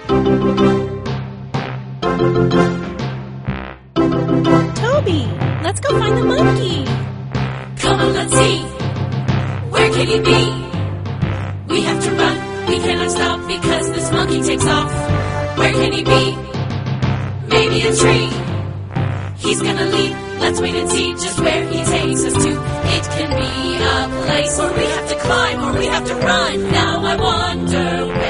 Toby, let's go find the monkey. Come on, let's see. Where can he be? We have to run. We cannot stop because this monkey takes off. Where can he be? Maybe a tree. He's gonna leap. Let's wait and see just where he takes us to. It can be a place where we have to climb or we have to run. Now I wonder where